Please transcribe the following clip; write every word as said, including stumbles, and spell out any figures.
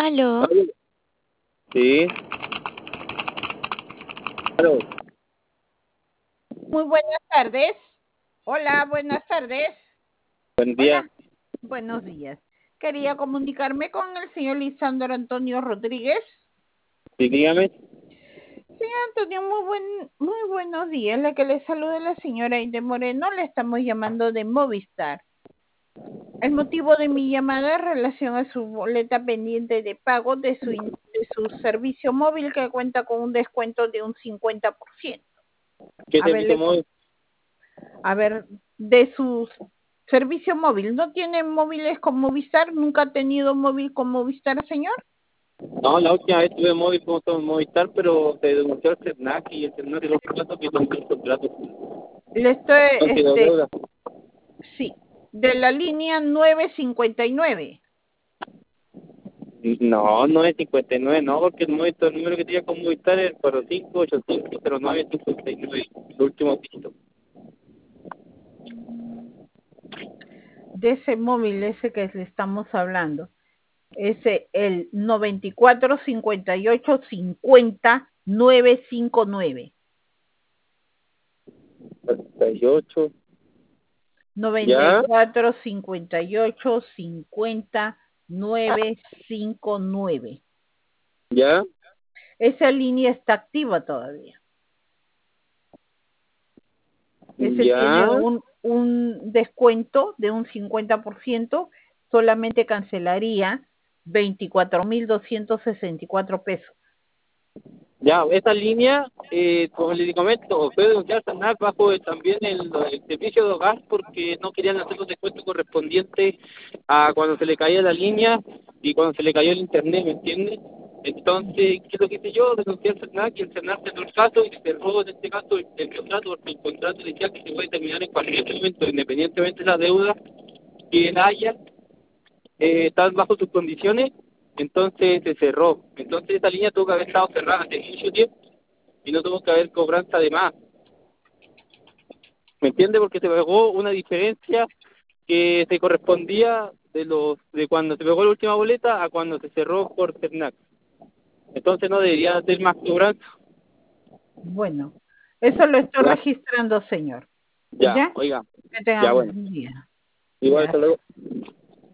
¿Aló? Aló. Sí. Aló. Muy buenas tardes. Hola, buenas tardes. Buen día. Hola, buenos días. Quería comunicarme con el señor Lisandro Antonio Rodríguez. Sí, dígame. Señor Antonio, muy, buen, muy buenos días. La que le saluda la señora Inde Moreno, le estamos llamando de Movistar. El motivo de mi llamada es en relación a su boleta pendiente de pago de su, de su servicio móvil que cuenta con un descuento de un cincuenta por ciento. ¿Qué A ver, servicio le- móvil? A ver, de su servicio móvil, ¿no tiene móviles con Movistar? ¿Nunca ha tenido móvil con Movistar, señor? No, la última vez tuve móvil como todo Movistar, pero se denunció el CERNAC y el CERNAC de los contratos que son el contrato. Le estoy, Entonces, la este, deuda. sí, de la línea nueve cincuenta y nueve. No, no es cincuenta y nueve, no, porque el, Movistar, el número que tenía con Movistar es el cuatro cinco ocho cinco cero nueve cincuenta y nueve, el último dígito. De ese móvil, ese que le estamos hablando, ese el noventa y cuatro cincuenta y ocho cincuenta nueve cinco nueve. cuarenta y ocho. noventa y ¿Ya? cuatro cincuenta y ocho cincuenta nueve cinco nueve. ¿Ya? Esa línea está activa todavía. Ese tiene ¿Ya? un, un descuento de un cincuenta por ciento, solamente cancelaría veinticuatro mil doscientos sesenta y cuatro pesos. Ya, esa línea, eh, como les comento, fue denunciar CERNAC bajo el- también el, el servicio de hogar porque no querían hacer los descuentos correspondientes a cuando se le caía la línea y cuando se le cayó el internet, ¿me entiendes? Entonces, ¿qué es lo que hice yo? Denuncié al CERNAC y el CERNAC cerró el caso y cerró en este caso el, el contrato, porque el contrato decía que se puede terminar en cualquier momento, independientemente de la deuda que él haya, eh, están bajo sus condiciones, entonces se cerró. Entonces esa línea tuvo que haber estado cerrada hace mucho tiempo y no tuvo que haber cobranza de más. ¿Me entiende? Porque se pagó una diferencia que se correspondía de los de cuando se pagó la última boleta a cuando se cerró por CERNAC. Entonces no debería hacer más cobranza. Bueno, eso lo estoy Ya, registrando, señor. ya, ¿Ya? oiga, Que tenga ya bueno. buen día. Igual, hasta Gracias. luego.